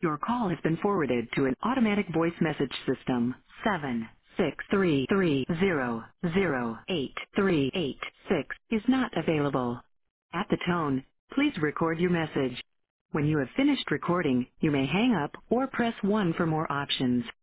Your call has been forwarded to an automatic voice message system. 763300838 is not available. At the tone, please record your message. When you have finished recording, you may hang up or press 1 for more options.